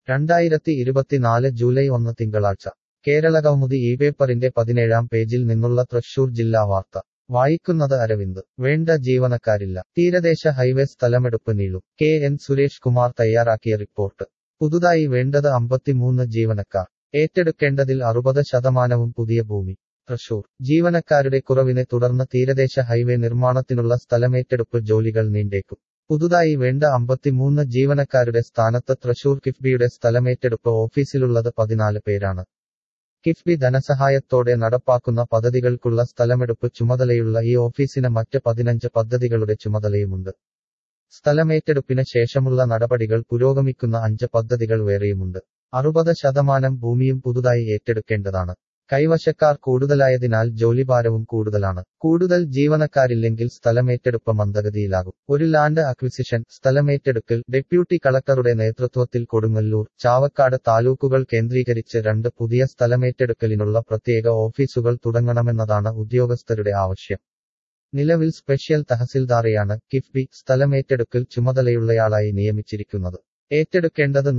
2024 July 1 തിങ്കളാഴ്ച കേരളകൗമുദി ഈ പേപ്പറിന്റെ 17-ാം പേജിൽ നിന്നുള്ള തൃശൂർ ജില്ലാ വാർത്ത വായിക്കുന്നത് അരവിന്ദ്. വേണ്ട ജീവനക്കാരില്ല. തീരദേശ ഹൈവേ സ്ഥലമെടുപ്പ് നീളും. KN സുരേഷ് കുമാർ തയ്യാറാക്കിയ റിപ്പോർട്ട്. പുതുതായി വേണ്ടത് 53 ജീവനക്കാർ. ഏറ്റെടുക്കേണ്ടതിൽ 60% പുതിയ ഭൂമി. തൃശൂർ. ജീവനക്കാരുടെ കുറവിനെ തുടർന്ന് തീരദേശ ഹൈവേ നിർമ്മാണത്തിനുള്ള സ്ഥലമേറ്റെടുപ്പ് ജോലികൾ നീണ്ടേക്കും. പുതുതായി വേണ്ട 53 ജീവനക്കാരുടെ സ്ഥാനത്ത് തൃശൂർ കിഫ്ബിയുടെ സ്ഥലമേറ്റെടുപ്പ് ഓഫീസിലുള്ളത് 14 പേരാണ്. കിഫ്ബി ധനസഹായത്തോടെ നടപ്പാക്കുന്ന പദ്ധതികൾക്കുള്ള സ്ഥലമെടുപ്പ് ചുമതലയുള്ള ഈ ഓഫീസിന് മറ്റ് 15 പദ്ധതികളുടെ ചുമതലയുമുണ്ട്. സ്ഥലമേറ്റെടുപ്പിന് ശേഷമുള്ള നടപടികൾ പുരോഗമിക്കുന്ന 5 പദ്ധതികൾ വേറെയുമുണ്ട്. 60% ഭൂമിയും പുതുതായി ഏറ്റെടുക്കേണ്ടതാണ്. കൈവശക്കാർ കൂടുതലായതിനാൽ ജോലിഭാരവും കൂടുതലാണ്. കൂടുതൽ ജീവനക്കാരില്ലെങ്കിൽ സ്ഥലമേറ്റെടുപ്പ് മന്ദഗതിയിലാകും. ഒരു ലാൻഡ് അക്വിസിഷൻ, സ്ഥലമേറ്റെടുക്കൽ, ഡെപ്യൂട്ടി കളക്ടറുടെ നേതൃത്വത്തിൽ കൊടുങ്ങല്ലൂർ, ചാവക്കാട് താലൂക്കുകൾ കേന്ദ്രീകരിച്ച് 2 പുതിയ സ്ഥലമേറ്റെടുക്കലിനുള്ള പ്രത്യേക ഓഫീസുകൾ തുടങ്ങണമെന്നതാണ് ഉദ്യോഗസ്ഥരുടെ ആവശ്യം. നിലവിൽ സ്പെഷ്യൽ തഹസിൽദാരെയാണ് കിഫ്ബി സ്ഥലമേറ്റെടുക്കൽ ചുമതലയുള്ളയാളായി നിയമിച്ചിരിക്കുന്നത്. ഏറ്റെടുക്കേണ്ടത്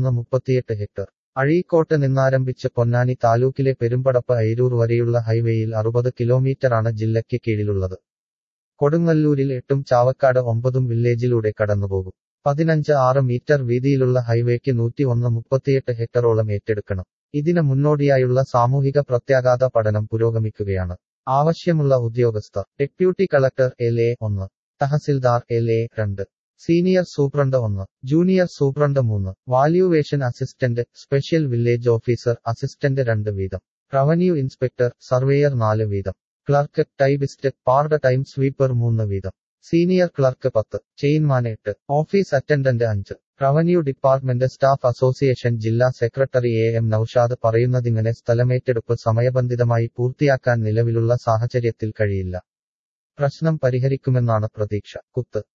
138 ഹെക്ടർ. അഴീക്കോട്ട് നിന്നാരംഭിച്ച് പൊന്നാനി താലൂക്കിലെ പെരുമ്പടപ്പ് അയിരൂർ വരെയുള്ള ഹൈവേയിൽ 60 കിലോമീറ്ററാണ് ജില്ലയ്ക്ക് കീഴിലുള്ളത്. കൊടുങ്ങല്ലൂരിൽ 8ഉം ചാവക്കാട് 9ഉം വില്ലേജിലൂടെ കടന്നുപോകും. 15.6 മീറ്റർ വീതിയിലുള്ള ഹൈവേക്ക് 138 ഹെക്ടറോളം ഏറ്റെടുക്കണം. ഇതിന് മുന്നോടിയായുള്ള സാമൂഹിക പ്രത്യാഘാത പഠനം പുരോഗമിക്കുകയാണ്. ആവശ്യമുള്ള ഉദ്യോഗസ്ഥർ: deputy collector LA 1, tahsildar LA 2, senior superintendent 1, junior superintendent 3, valuation assistant, special village officer assistant 2 വീതം, റവന്യൂ ഇൻസ്പെക്ടർ, സർവേയർ 4 വീതം, clerk, typist, part time sweeper 3 വീതം, senior clerk 10, chainman 8, office attendant 5. Revenue department staff association ജില്ലാ secretary AM Naushad പറയുന്നതിങ്ങനെ സ്ഥലമേറ്റെടുപ്പ് സമയബന്ധിതമായി പൂർത്തിയാക്കാൻ നിലവിലുള്ള സാഹചര്യത്തിൽ കഴിയില്ല. പ്രശ്നം പരിഹരിക്കുമെന്നാണ് പ്രതീക്ഷ. കുത്ത്